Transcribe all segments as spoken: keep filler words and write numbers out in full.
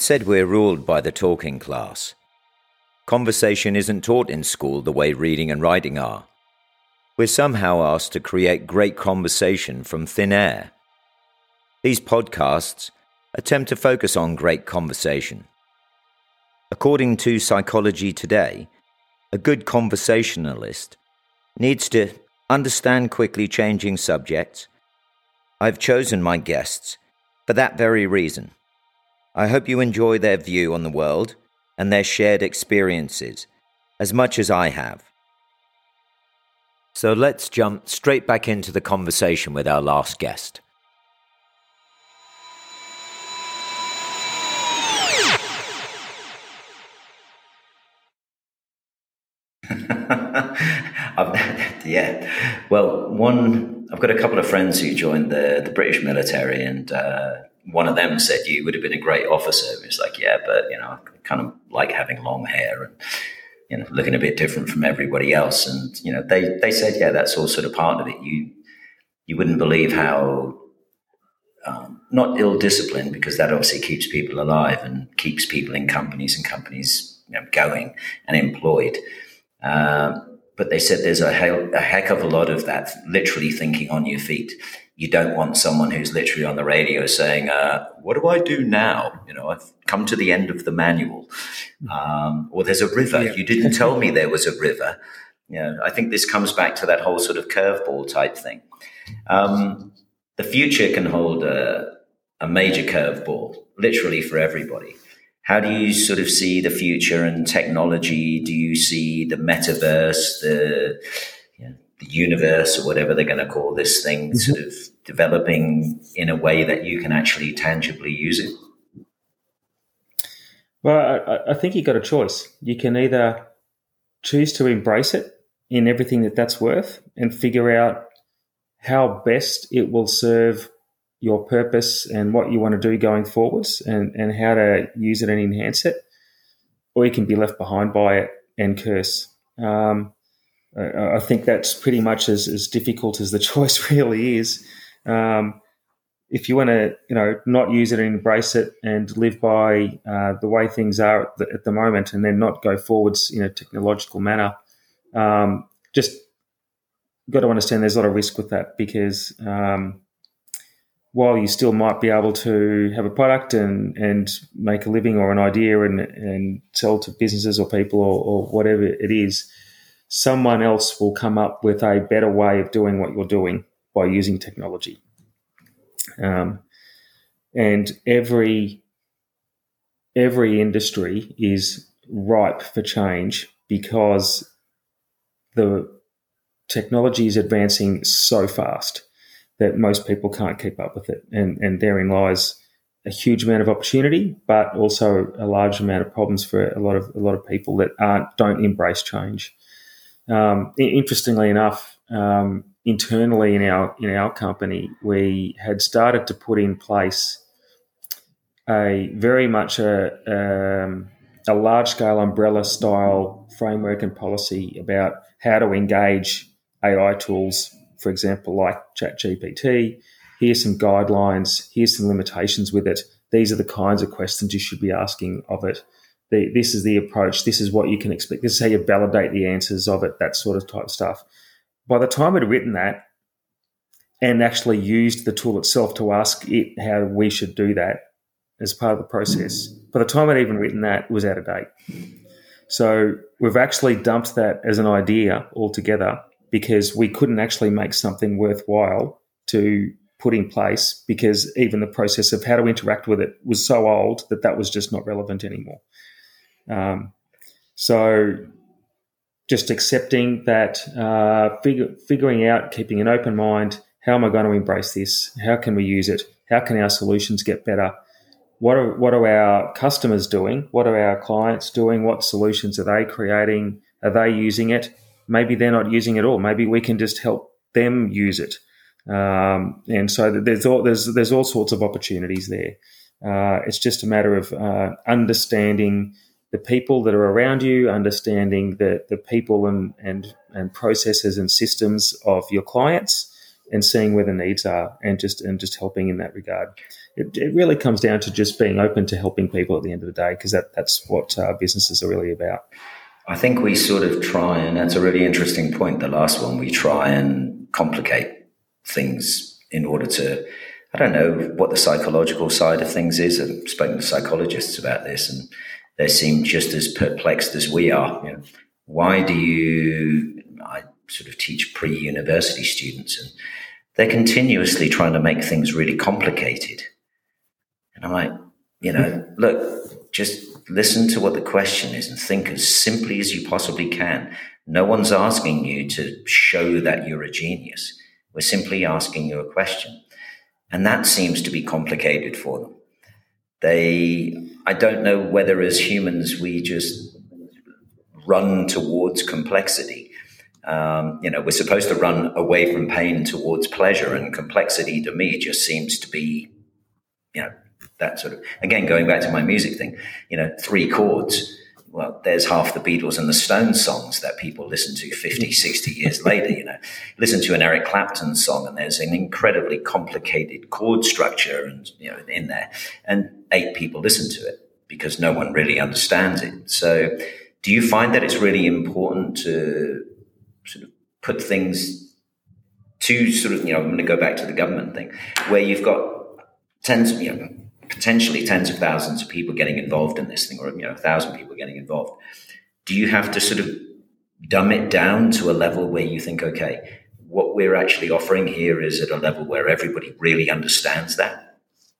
It's said we're ruled by the talking class. Conversation isn't taught in school the way reading and writing are. We're somehow asked to create great conversation from thin air. These podcasts attempt to focus on great conversation. According to Psychology Today, a good conversationalist needs to understand quickly changing subjects. I've chosen my guests for that very reason. I hope you enjoy their view on the world and their shared experiences as much as I have. So let's jump straight back into the conversation with our last guest. I've, yeah, well, one, I've got a couple of friends who joined the, the British military, and uh, one of them said you would have been a great officer. It's like, yeah, but, you know, I kind of like having long hair and, you know, looking a bit different from everybody else. And, you know, they, they said, yeah, that's all sort of part of it. You, you wouldn't believe how, um, not ill-disciplined, because that obviously keeps people alive and keeps people in companies and companies, you know, going and employed. Um, but they said there's a, he- a heck of a lot of that literally thinking on your feet. You don't want someone who's literally on the radio saying, uh, what do I do now? You know, I've come to the end of the manual. Um, or there's a river. Yeah. You didn't tell me there was a river. You know, I think this comes back to that whole sort of curveball type thing. Um, the future can hold a, a major curveball, literally for everybody. How do you sort of see the future and technology? Do you see the metaverse, the, you know, the universe, or whatever they're going to call this thing, mm-hmm. sort of developing in a way that you can actually tangibly use it? Well, I, I think you've got a choice. You can either choose to embrace it in everything that that's worth and figure out how best it will serve your purpose and what you want to do going forwards, and, and how to use it and enhance it, or you can be left behind by it and curse. Um, I, I think that's pretty much as, as difficult as the choice really is. Um, if you want to, you know, not use it and embrace it and live by uh, the way things are at the, at the moment, and then not go forwards in a technological manner, um, just got to understand there's a lot of risk with that, because um, while you still might be able to have a product and, and make a living or an idea and, and sell to businesses or people or, or whatever it is, someone else will come up with a better way of doing what you're doing by using technology. Um, and every every industry is ripe for change, because the technology is advancing so fast that most people can't keep up with it. And, and therein lies a huge amount of opportunity, but also a large amount of problems for a lot of a lot of people that aren't don't embrace change. Um, interestingly enough, um, internally in our in our company, we had started to put in place a very much a um, a large scale umbrella style framework and policy about how to engage A I tools, for example, like ChatGPT. Here's some guidelines. Here's some limitations with it. These are the kinds of questions you should be asking of it. The, this is the approach. This is what you can expect. This is how you validate the answers of it, that sort of type of stuff. By the time I'd written that and actually used the tool itself to ask it how we should do that as part of the process, by the time I'd even written that, it was out of date. So we've actually dumped that as an idea altogether, because we couldn't actually make something worthwhile to put in place, because even the process of how to interact with it was so old that that was just not relevant anymore. Um, so just accepting that, uh, figure, figuring out, keeping an open mind, how am I going to embrace this? How can we use it? How can our solutions get better? What are, what are our customers doing? What are our clients doing? What solutions are they creating? Are they using it? Maybe they're not using it at all. Maybe we can just help them use it. Um, and so there's all, there's, there's all sorts of opportunities there. Uh, it's just a matter of uh, understanding the people that are around you, understanding the, the people and, and, and processes and systems of your clients, and seeing where the needs are and just and just helping in that regard. It, it really comes down to just being open to helping people at the end of the day, because that, that's what uh, businesses are really about. I think we sort of try, and that's a really interesting point, the last one, we try and complicate things in order to, I don't know what the psychological side of things is. I've spoken to psychologists about this, and they seem just as perplexed as we are. You know, why do you, I sort of teach pre-university students, and they're continuously trying to make things really complicated. And I'm like, you know, look, just listen to what the question is and think as simply as you possibly can. No one's asking you to show that you're a genius. We're simply asking you a question. And that seems to be complicated for them. They, I don't know whether as humans we just run towards complexity. Um, you know, we're supposed to run away from pain towards pleasure, and complexity to me just seems to be, you know, that sort of, again, going back to my music thing, you know, three chords. Well, there's half the Beatles and the Stones songs that people listen to fifty, sixty years later, you know. Listen to an Eric Clapton song and there's an incredibly complicated chord structure and, you know, in there. And eight people listen to it because no one really understands it. So do you find that it's really important to sort of put things to sort of, you know, I'm going to go back to the government thing, where you've got tens of, you know, potentially tens of thousands of people getting involved in this thing, or, you know, a thousand people getting involved. Do you have to sort of dumb it down to a level where you think, okay, what we're actually offering here is at a level where everybody really understands that?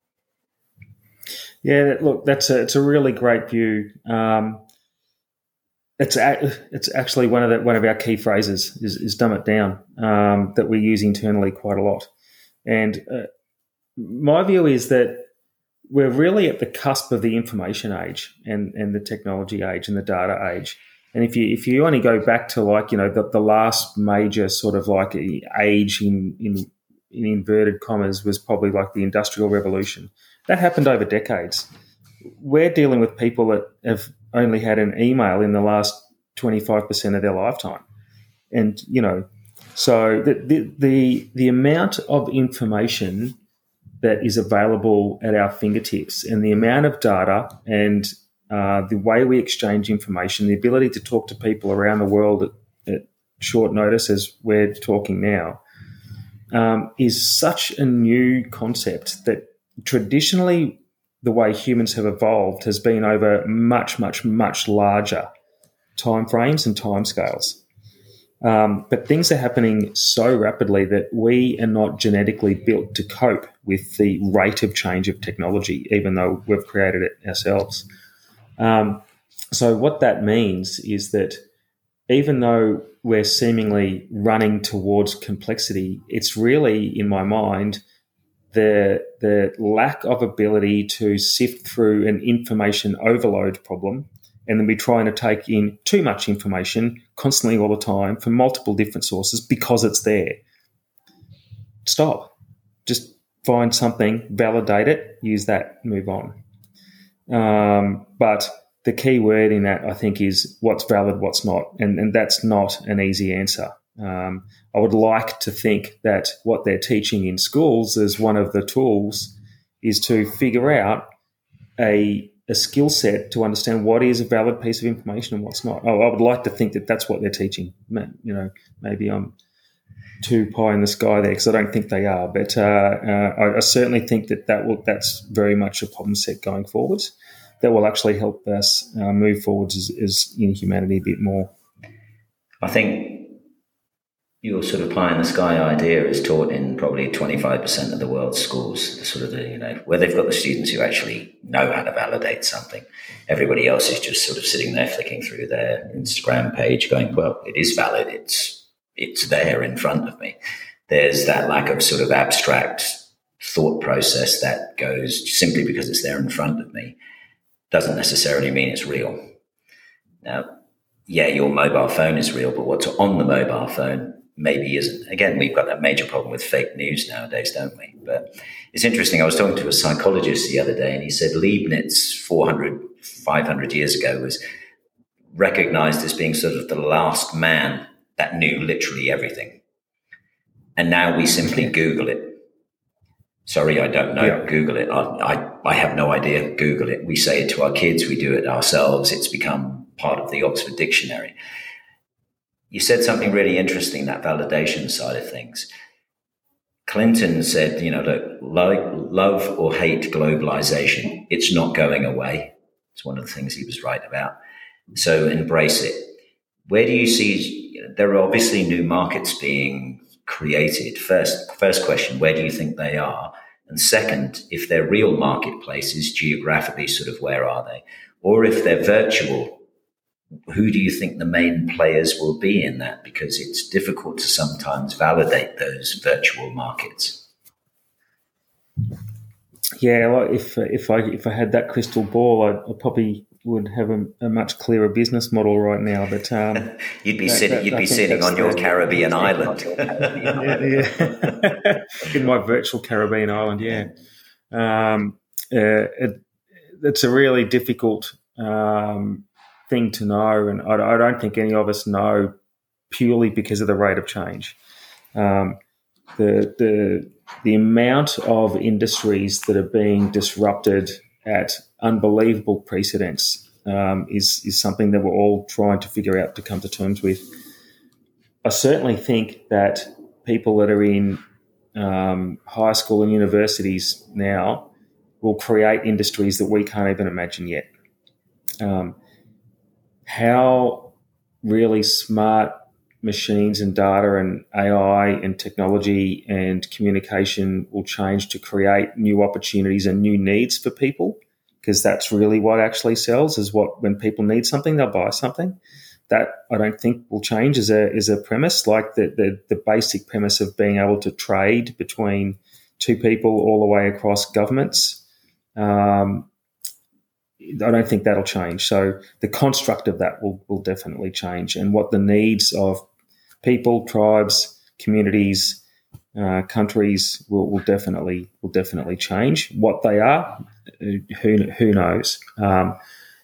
Yeah, look, that's a, it's a really great view. Um, it's a, it's actually one of the, one of our key phrases is, is dumb it down, um, that we use internally quite a lot. And uh, my view is that we're really at the cusp of the information age and, and the technology age and the data age. And if you if you only go back to, like, you know, the, the last major sort of like age in, in in inverted commas was probably like the Industrial Revolution. That happened over decades. We're dealing with people that have only had an email in the last twenty-five percent of their lifetime. And, you know, so the the the, the amount of information that is available at our fingertips, and the amount of data and uh, the way we exchange information, the ability to talk to people around the world at, at short notice as we're talking now, um, is such a new concept that traditionally the way humans have evolved has been over much, much, much larger timeframes and timescales. Um, but things are happening so rapidly that we are not genetically built to cope with the rate of change of technology, even though we've created it ourselves. Um, so what that means is that even though we're seemingly running towards complexity, it's really, in my mind, the the lack of ability to sift through an information overload problem, and then be trying to take in too much information constantly all the time from multiple different sources because it's there. Stop. Just find something, validate it, use that, move on. Um, but the key word in that, I think, is what's valid, what's not, and, and that's not an easy answer. Um, I would like to think that what they're teaching in schools as one of the tools is to figure out a a skill set to understand what is a valid piece of information and what's not. Oh, I would like to think that that's what they're teaching. You know, maybe I'm too pie in the sky there because I don't think they are, but uh, uh, I, I certainly think that, that will, that's very much a problem set going forwards that will actually help us uh, move forwards as, as in humanity a bit more. I think your sort of pie in the sky idea is taught in probably twenty-five percent of the world's schools, the sort of the, you know, where they've got the students who actually know how to validate something. Everybody else is just sort of sitting there flicking through their Instagram page going, well, it is valid. It's, it's there in front of me. There's that lack of sort of abstract thought process that goes simply because it's there in front of me doesn't necessarily mean it's real. Now, yeah, your mobile phone is real, but what's on the mobile phone maybe isn't. Again, we've got that major problem with fake news nowadays, don't we? But it's interesting. I was talking to a psychologist the other day, and he said Leibniz four hundred, five hundred years ago was recognized as being sort of the last man that knew literally everything. And now we simply Google it. Sorry, I don't know. Yeah. Google it. I, I, I have no idea. Google it. We say it to our kids. We do it ourselves. It's become part of the Oxford Dictionary. You said something really interesting, that validation side of things. Clinton said, you know, look, lo- love or hate globalization. It's not going away. It's one of the things he was right about. So embrace it. Where do you see, you know, there are obviously new markets being created. First, first question, where do you think they are? And second, if they're real marketplaces, geographically, sort of where are they? Or if they're virtual, who do you think the main players will be in that? Because it's difficult to sometimes validate those virtual markets. Yeah, well, if if I if I had that crystal ball, I, I probably would have a, a much clearer business model right now. But um, you'd be that, sitting, that, you'd I be sitting on your Caribbean island. yeah, yeah. In my virtual Caribbean island, yeah. Um, uh, it, it's a really difficult um, thing to know, and I, I don't think any of us know purely because of the rate of change. Um, the the the amount of industries that are being disrupted at unbelievable precedents um, is is something that we're all trying to figure out to come to terms with. I certainly think that people that are in um, high school and universities now will create industries that we can't even imagine yet. Um, how really smart machines and data and A I and technology and communication will change to create new opportunities and new needs for people, because that's really what actually sells, is what, when people need something, they'll buy something. That I don't think will change as a as a premise, like the, the, the basic premise of being able to trade between two people all the way across governments. Um, I don't think that'll change. So the construct of that will, will definitely change, and what the needs of people, tribes, communities, uh, countries will, will definitely will definitely change. What they are, who who knows? Um,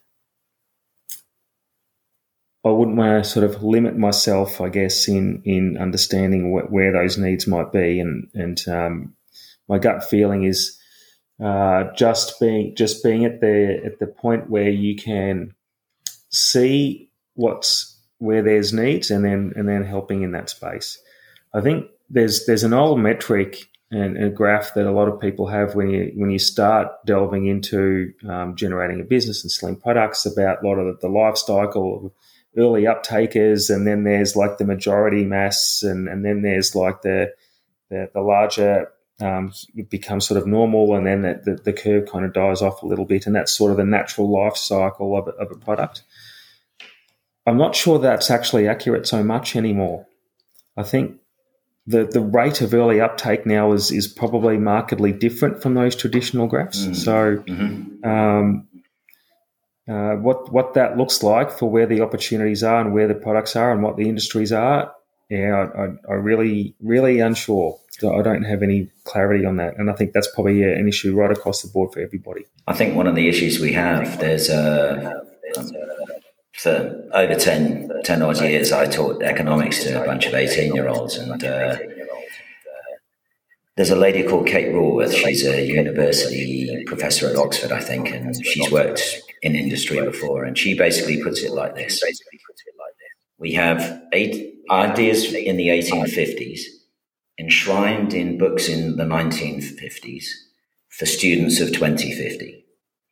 I wouldn't want to sort of limit myself, I guess, in in understanding wh- where those needs might be, and and um, my gut feeling is uh, just being just being at the at the point where you can see what's where there's needs, and then and then helping in that space. I think there's there's an old metric and a graph that a lot of people have when you when you start delving into um, generating a business and selling products, about a lot of the, the life cycle of early uptakers, and then there's like the majority mass, and, and then there's like the the, the larger um, it becomes sort of normal, and then the, the, the curve kind of dies off a little bit, and that's sort of the natural life cycle of a, of a product. I'm not sure that's actually accurate so much anymore. I think the the rate of early uptake now is is probably markedly different from those traditional graphs. Mm. So mm-hmm. um, uh, what what that looks like for where the opportunities are and where the products are and what the industries are, yeah, I, I, I really, really unsure. I don't have any clarity on that. And I think that's probably an issue right across the board for everybody. I think one of the issues we have, there's a... Um, For over ten, ten odd years, I taught economics to a bunch of eighteen-year-olds, and uh, there's a lady called Kate Raworth. She's a university professor at Oxford, I think, and she's worked in industry before, and she basically puts it like this. We have eight ideas in the eighteen fifties, enshrined in books in the nineteen fifties for students of twenty fifty.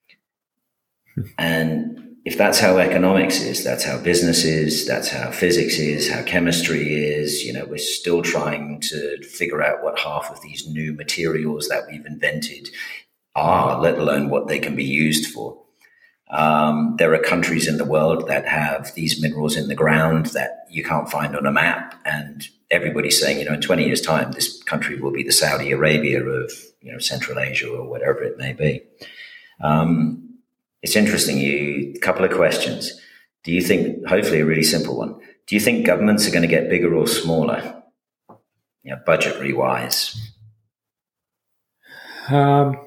And if that's how economics is, that's how business is, that's how physics is, how chemistry is, you know, we're still trying to figure out what half of these new materials that we've invented are, let alone what they can be used for. Um, there are countries in the world that have these minerals in the ground that you can't find on a map. And everybody's saying, you know, in twenty years' time, this country will be the Saudi Arabia of, you know, Central Asia or whatever it may be. Um, It's interesting. You, a couple of questions. Do you think, hopefully a really simple one, do you think governments are going to get bigger or smaller, you know, budgetary wise? Um,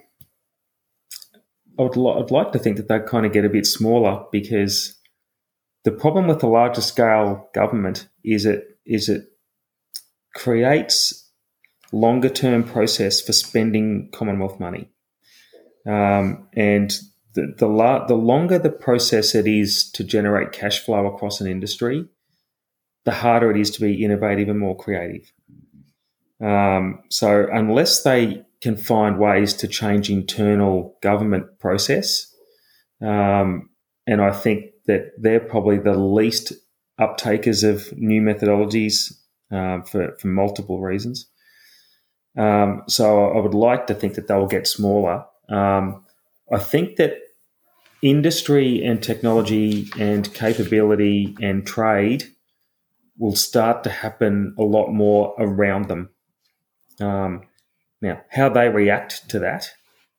I would li- I'd like to think that they kind of get a bit smaller, because the problem with the larger scale government is it is it creates longer-term process for spending Commonwealth money. Um, and the the, la- the longer the process it is to generate cash flow across an industry, the harder it is to be innovative and more creative. Um, so unless they can find ways to change internal government process, um, and I think that they're probably the least uptakers of new methodologies um, for, for multiple reasons. Um, so I would like to think that they will get smaller. Um, I think that industry and technology and capability and trade will start to happen a lot more around them. Um, now, how they react to that,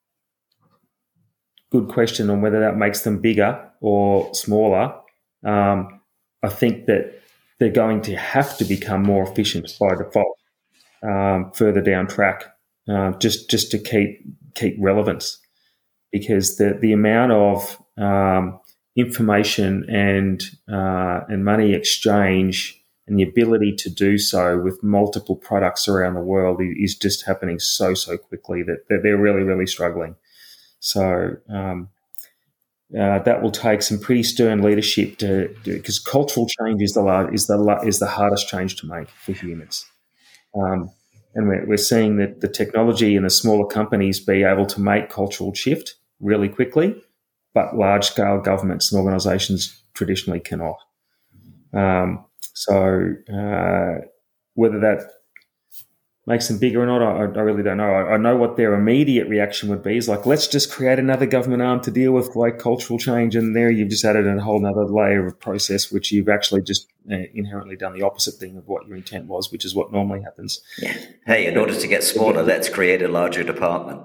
good question on whether that makes them bigger or smaller. Um, I think that they're going to have to become more efficient by default um, further down track, uh, just just to keep keep relevance, because the the amount of um, information and uh, and money exchange and the ability to do so with multiple products around the world is just happening so so quickly that they're really really struggling. So um, uh, that will take some pretty stern leadership to do, because cultural change is the is the is the hardest change to make for humans. Um, and we're, we're seeing that the technology and the smaller companies be able to make cultural shift really quickly, but large-scale governments and organisations traditionally cannot. Um, so uh, whether that makes them bigger or not, I, I really don't know. I, I know what their immediate reaction would be is like, let's just create another government arm to deal with like cultural change, and there you've just added a whole other layer of process, which you've actually just uh, inherently done the opposite thing of what your intent was, which is what normally happens. Yeah. Hey, in order to get smaller, let's create a larger department.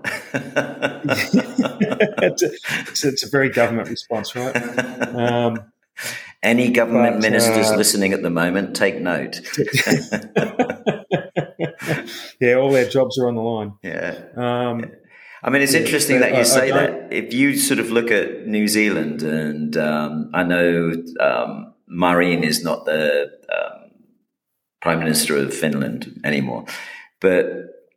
it's, a, it's, a, it's a very government response, right? Um, Any government but, ministers uh, listening at the moment, take note. Yeah, all their jobs are on the line. Yeah. Um, I mean, it's yeah, interesting that you I, say I that. If you sort of look at New Zealand, and um, I know um, Marin is not the um, Prime Minister of Finland anymore, but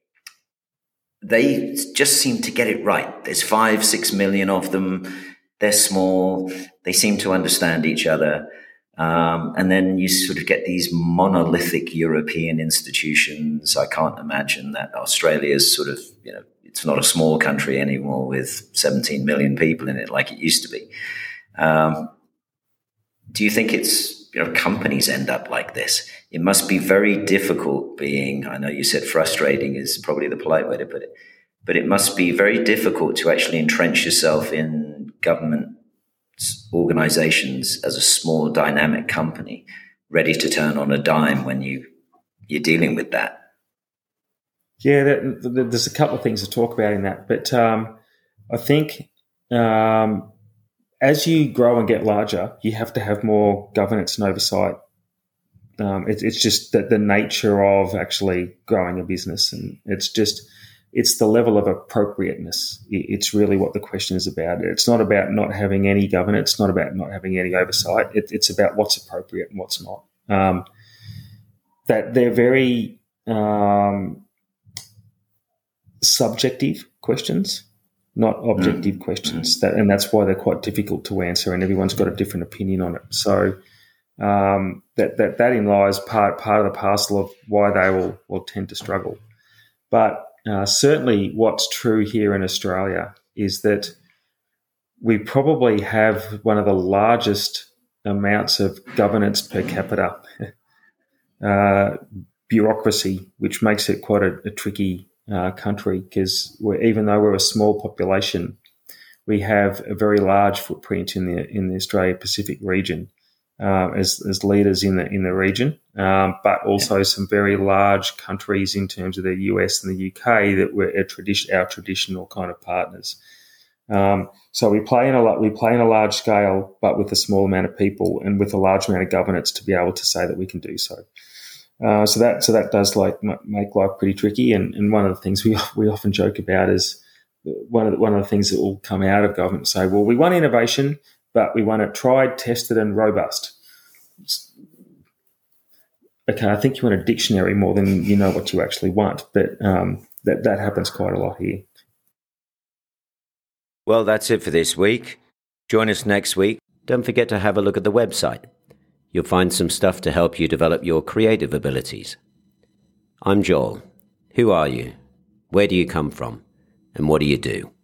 they just seem to get it right. There's five, six million of them. They're small. They seem to understand each other. Um, and then you sort of get these monolithic European institutions. I can't imagine that Australia's sort of, you know, it's not a small country anymore with seventeen million people in it like it used to be. Um, do you think it's, you know, companies end up like this? It must be very difficult being, I know you said frustrating is probably the polite way to put it, but it must be very difficult to actually entrench yourself in government organizations as a small dynamic company ready to turn on a dime when you you're dealing with that. Yeah, that, that, there's a couple of things to talk about in that, but um, I think um, as you grow and get larger, you have to have more governance and oversight. Um, it, it's just that the nature of actually growing a business, and it's just it's the level of appropriateness. It's really what the question is about. It's not about not having any governance. It's not about not having any oversight. It, it's about what's appropriate and what's not. Um, that they're very um, subjective questions, not objective mm. questions. That, and that's why they're quite difficult to answer, and everyone's got a different opinion on it. So um, that that that in lies part part of the parcel of why they will will tend to struggle. But Uh, certainly what's true here in Australia is that we probably have one of the largest amounts of governance per capita uh, bureaucracy, which makes it quite a, a tricky uh, country, because even though we're a small population, we have a very large footprint in the in the Australia Pacific region uh, as as leaders in the in the region. Um, but also some very large countries in terms of the U S and the U K that were our, tradi- our traditional kind of partners. Um, so we play in a we play in a large scale, but with a small amount of people and with a large amount of governance to be able to say that we can do so. Uh, so that so that does like make life pretty tricky. And, and one of the things we we often joke about is one of the, one of the things that will come out of government say, well, we want innovation, but we want it tried, tested, and robust. okay, I think you want a dictionary more than you know what you actually want. But um, that, that happens quite a lot here. Well, that's it for this week. Join us next week. Don't forget to have a look at the website. You'll find some stuff to help you develop your creative abilities. I'm Joel. Who are you? Where do you come from? And what do you do?